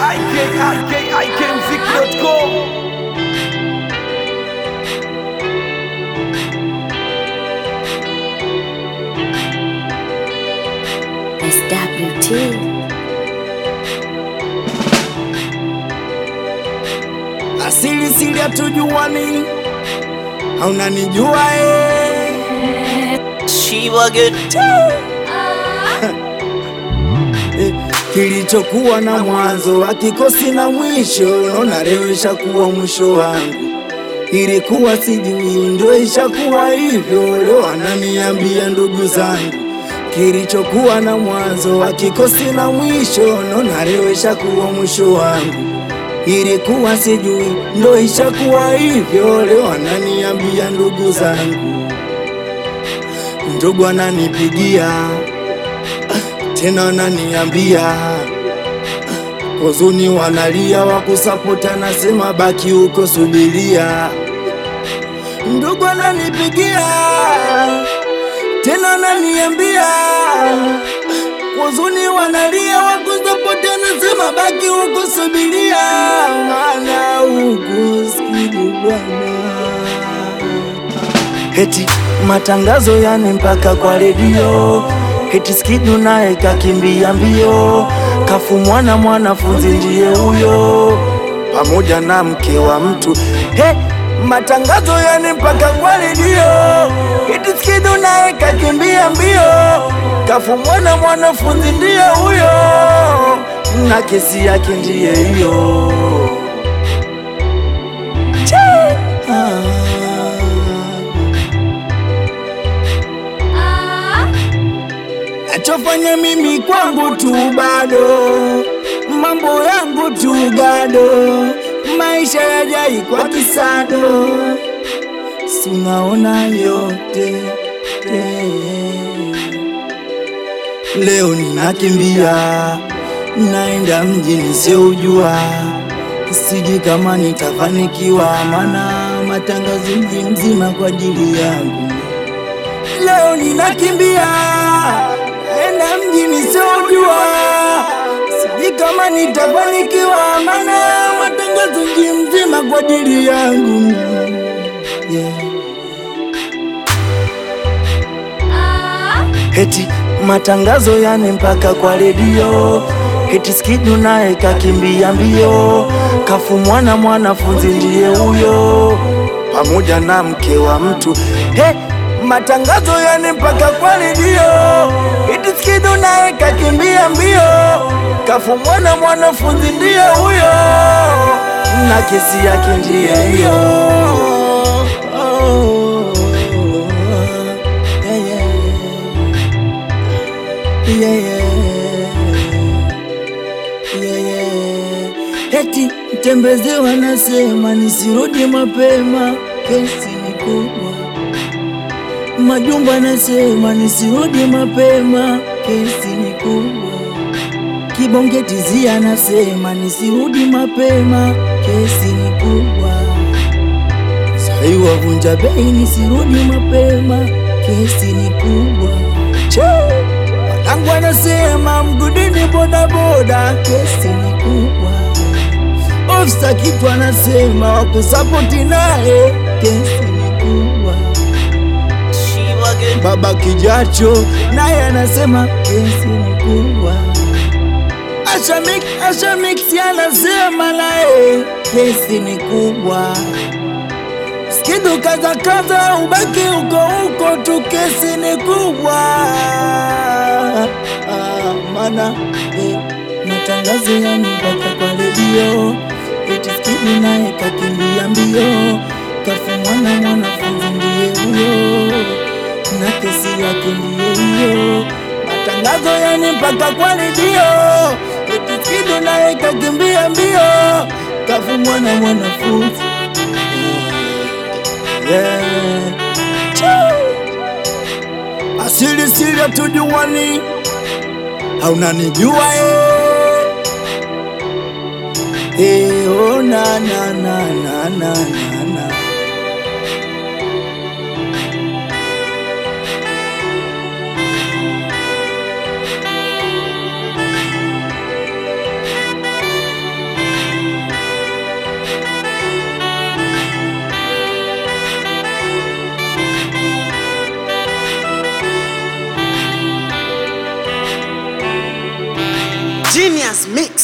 ikmziki.com. SWT. Asili siri hatujuani, haunanijua Shiva good. Kilichokuwa na mwanzo hakikosi na mwisho, naona leo ishakuwa mwisho wangu. Ilikuwa sijui ndo ishakuwa hivyo, leo ananiambia ndugu zangu. Kilichokuwa na mwanzo hakikosi na mwisho, naona leo ishakuwa mwisho wangu. Ilikuwa sijui ndo ishakuwa hivyo, leo ananiambia ndugu zangu. Ndugu ananipigia tena ananiambia huzuni, wanalia wakusapota, nasema baki huko subiria. Ndugu ananipigia tena ananiambia huzuni, wanalia wakusapota, nasema baki huko subiria, maana huko sikidu bwana. Eti matangazo yani mpaka kwa redio, eti Skidu naye kakimbia mbio, kafumwa na mwanafunzi ndiye huyo, pamoja na mke wa mtu. Matangazo yani mpaka kwa redio, eti Skidu naye kakimbia mbio, kafumwa na mwanafunzi ndiye huyo, na kesi yake ndiye hiyo. Nachofanya mimi kwangu tu bado, mambo yangu tu gado, maisha yajai kwa kisado, sunaona yote. Leo ninakimbia naenda mjini siojua, siji kama nitafanikiwa, mana matangazo mji mzima kwa ajili yangu. Leo ninakimbia naenda mjini siojua, siji kama nitafanikiwa, mana matangazo mji mzima kwa ajili yangu. Eti matangazo yani mpaka kwa redio, eti Skidu naye kakimbia mbio, kafumwa na mwanafunzi ndiye huyo, pamoja na mke wa mtu. Matangazo yani mpaka kwa redio, eti Skidu naye kakimbia mbio, kafumwa na mwanafunzi ndiye huyo, na kesi yake ndiye hiyo. Eti mtembezi wanasema nisirudi mapema, kesi ni kubwa. Majumba nasema nisirudi mapema, kesi ni kubwa. Kibongeti Zia nasema nisirudi mapema, kesi ni kubwa. Sai wavunja bei nisirudi mapema, kesi ni kubwa. Wanangu wanasema mgudini boda boda, kesi ni kubwa. Ofisa Kitu anasema wakusapoti naye, kesi ni kubwa. Baba Kijacho naye anasema kesi ni kubwa. Ashamix anasema naye kesi ni kubwa. Skidu kaza ubaki huko tu, kesi ni kubwa. Mana matangazo yani mpaka kwa redio, eti Skidu naye kakimbia mbio, kafumwa na mwanafunzi ndiye huyo, na kesi yake ndiye hiyo. Matangazo yani mpaka kwa redio, eti Skidu naye kakimbia mbio, kafumwa na mwanafunzi. Asili siri hatujuani, haunanijua oh na na na na na na. It's me.